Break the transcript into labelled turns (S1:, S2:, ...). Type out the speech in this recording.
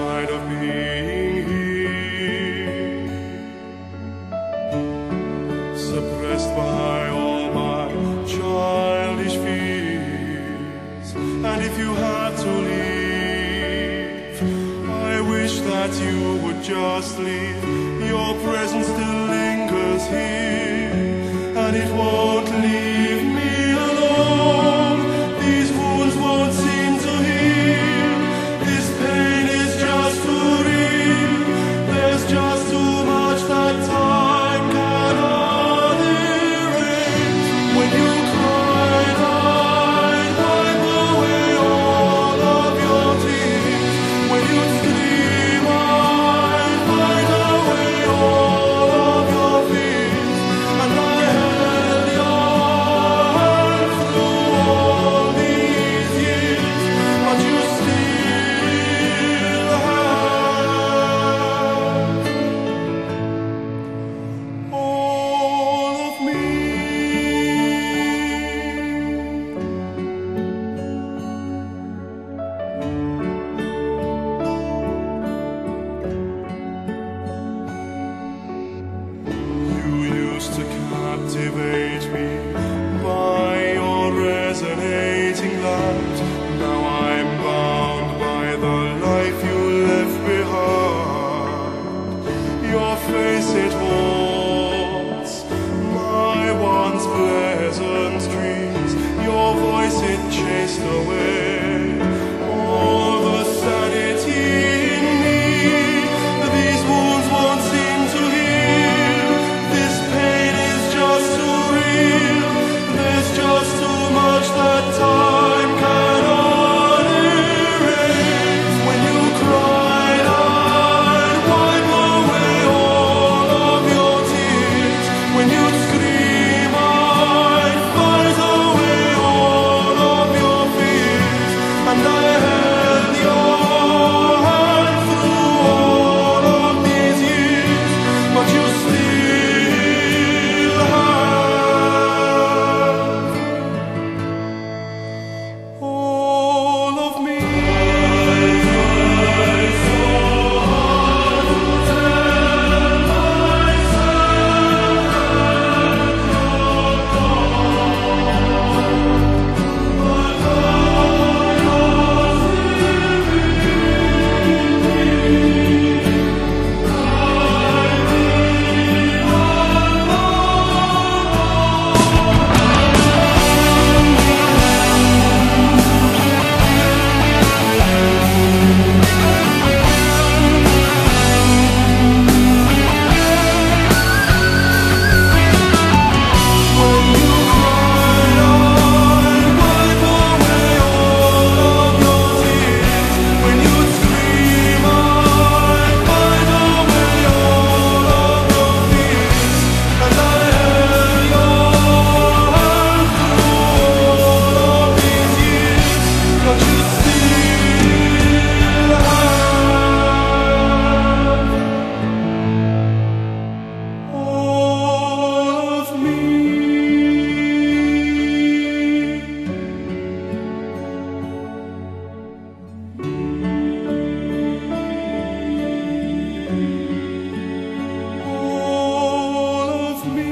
S1: spite of being here, suppressed by all my childish fears. And if you had to leave, I wish that you would just leave. Your presence still lingers here, and it won't leave me alone. These wounds won't seem to heal. This pain is just too real. There's just too much that time cannot erase. When you cried, I'd wipe away all of your tears. When you scream, I'd fight away all of your fears. And I held your hand through all these years, but you still have all of me. You used to captivate me by your resonating light. Now I'm bound by the life you left behind. Your face, it haunts my once pleasant dreams. Your voice, it chased away all the sanity in me. These wounds won't seem to heal. This pain is just too real. There's just too much that time cannot erase. When you cried, I'd wipe away all of your tears. When you scream, I'd fight away all of your fears. And I held your hand through all of these years, but you still have all of me. I tried so hard to tell myself that you're gone, but now you're still with me. I need one When you cried, I'd wipe away all of your tears. When you'd scream, I'd fight away all of your fears. And I held your hand through all of these years, but you still have all of me. All of me.